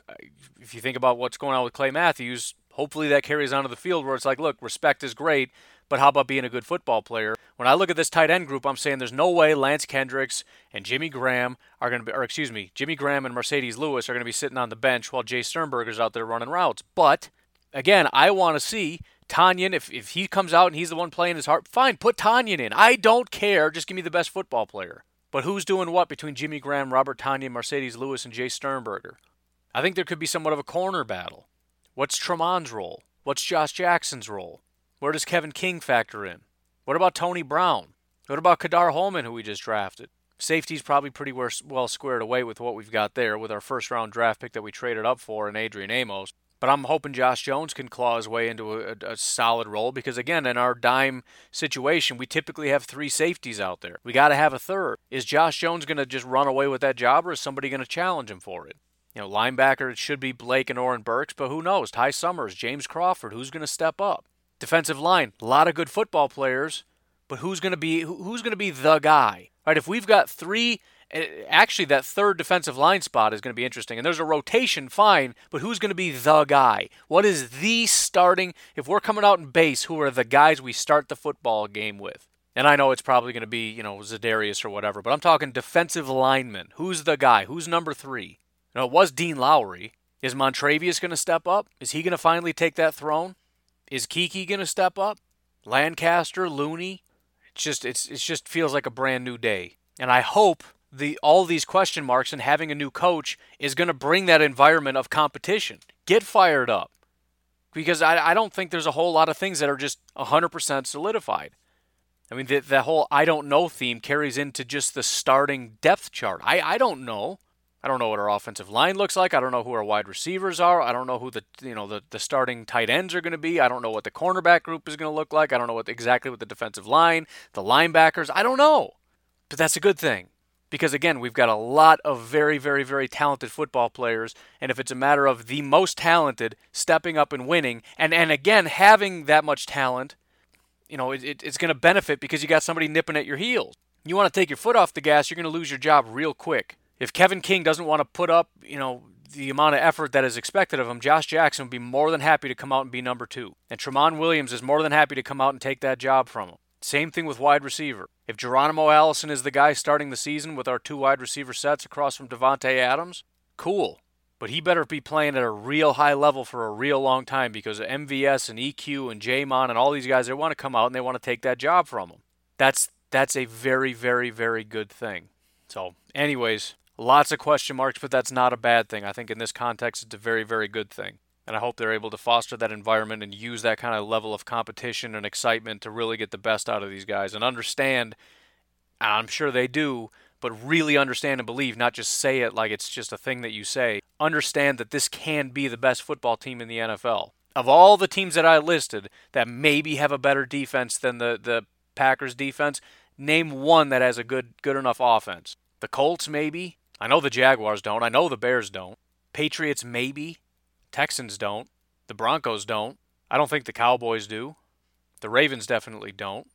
if you think about what's going on with Clay Matthews, hopefully that carries onto the field where it's like, look, respect is great, but how about being a good football player? When I look at this tight end group, I'm saying there's no way Lance Kendricks and Jimmy Graham are going to be, or excuse me, Jimmy Graham and Mercedes Lewis are going to be sitting on the bench while Jay Sternberger's out there running routes. But, again, I want to see Tonyan, if he comes out and he's the one playing his heart, fine, put Tonyan in. I don't care. Just give me the best football player. But who's doing what between Jimmy Graham, Robert Tonyan, Mercedes Lewis, and Jay Sternberger? I think there could be somewhat of a corner battle. What's Tremon's role? What's Josh Jackson's role? Where does Kevin King factor in? What about Tony Brown? What about Kadar Holman, who we just drafted? Safety's probably pretty well squared away with what we've got there with our first-round draft pick that we traded up for in Adrian Amos. But I'm hoping Josh Jones can claw his way into a solid role because, again, in our dime situation, we typically have 3 safeties out there. We got to have a third. Is Josh Jones going to just run away with that job, or is somebody going to challenge him for it? You know, linebacker, it should be Blake and Oren Burks, but who knows? Ty Summers, James Crawford, who's going to step up? Defensive line, a lot of good football players, but who's going to be the guy? Right? If we've got 3, actually that third defensive line spot is going to be interesting. And there's a rotation, fine, but who's going to be the guy? What is the starting? If we're coming out in base, who are the guys we start the football game with? And I know it's probably going to be, Za'Darius or whatever, but I'm talking defensive lineman. Who's the guy? Who's number 3? Now, it was Dean Lowry. Is Montravius going to step up? Is he going to finally take that throne? Is Kiki going to step up? Lancaster, Looney? It just feels like a brand new day. And I hope all these question marks and having a new coach is going to bring that environment of competition. Get fired up. Because I don't think there's a whole lot of things that are just 100% solidified. I mean, the whole I don't know theme carries into just the starting depth chart. I don't know. I don't know what our offensive line looks like. I don't know who our wide receivers are. I don't know who the starting tight ends are going to be. I don't know what the cornerback group is going to look like. I don't know exactly what the defensive line, the linebackers. I don't know. But that's a good thing. Because, again, we've got a lot of very, very, very talented football players. And if it's a matter of the most talented stepping up and winning, and again, having that much talent, it's going to benefit because you got somebody nipping at your heels. You want to take your foot off the gas, you're going to lose your job real quick. If Kevin King doesn't want to put up, the amount of effort that is expected of him, Josh Jackson would be more than happy to come out and be number 2. And Tramon Williams is more than happy to come out and take that job from him. Same thing with wide receiver. If Geronimo Allison is the guy starting the season with our 2 wide receiver sets across from Devontae Adams, cool. But he better be playing at a real high level for a real long time because MVS and EQ and Jamon and all these guys, they want to come out and they want to take that job from him. That's a very, very, very good thing. So, anyways, lots of question marks, but that's not a bad thing. I think in this context, it's a very, very good thing. And I hope they're able to foster that environment and use that kind of level of competition and excitement to really get the best out of these guys and understand, I'm sure they do, but really understand and believe, not just say it like it's just a thing that you say. Understand that this can be the best football team in the NFL. Of all the teams that I listed that maybe have a better defense than the Packers defense, name one that has a good enough offense. The Colts, maybe. I know the Jaguars don't. I know the Bears don't. Patriots, maybe. Texans don't. The Broncos don't. I don't think the Cowboys do. The Ravens definitely don't.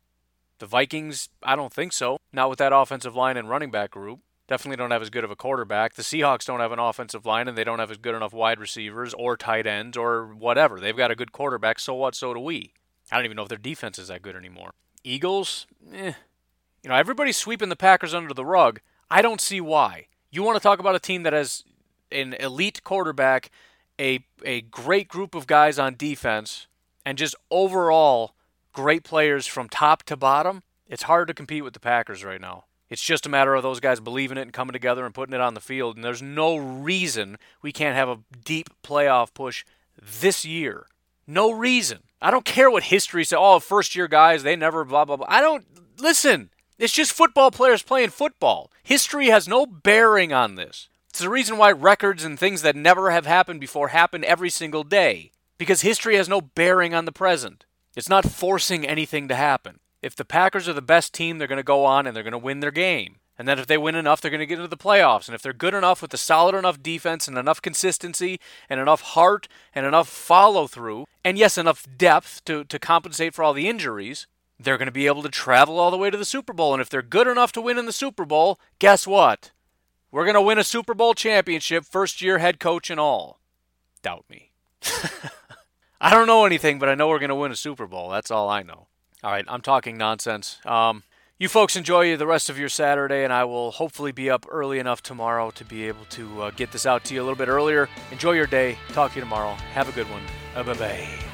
The Vikings, I don't think so. Not with that offensive line and running back group. Definitely don't have as good of a quarterback. The Seahawks don't have an offensive line, and they don't have as good enough wide receivers or tight ends or whatever. They've got a good quarterback, so what, so do we. I don't even know if their defense is that good anymore. Eagles, everybody's sweeping the Packers under the rug. I don't see why. You want to talk about a team that has an elite quarterback, a great group of guys on defense, and just overall great players from top to bottom? It's hard to compete with the Packers right now. It's just a matter of those guys believing it and coming together and putting it on the field, and there's no reason we can't have a deep playoff push this year. No reason. I don't care what history says. Oh, first-year guys, they never blah, blah, blah. Listen, it's just football players playing football. History has no bearing on this. It's the reason why records and things that never have happened before happen every single day. Because history has no bearing on the present. It's not forcing anything to happen. If the Packers are the best team, they're going to go on and they're going to win their game. And then if they win enough, they're going to get into the playoffs. And if they're good enough with a solid enough defense and enough consistency and enough heart and enough follow-through, and yes, enough depth to compensate for all the injuries, they're going to be able to travel all the way to the Super Bowl. And if they're good enough to win in the Super Bowl, guess what? We're going to win a Super Bowl championship, first-year head coach and all. Doubt me. I don't know anything, but I know we're going to win a Super Bowl. That's all I know. All right, I'm talking nonsense. You folks enjoy the rest of your Saturday, and I will hopefully be up early enough tomorrow to be able to get this out to you a little bit earlier. Enjoy your day. Talk to you tomorrow. Have a good one. Bye-bye.